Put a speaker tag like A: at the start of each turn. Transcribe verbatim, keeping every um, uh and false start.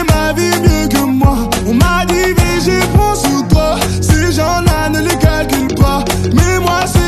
A: connais ma vie mieux que moi. On m'a dit, V G, prends sur toi. Ces gens-là ne les calculent pas. Mais moi, c'est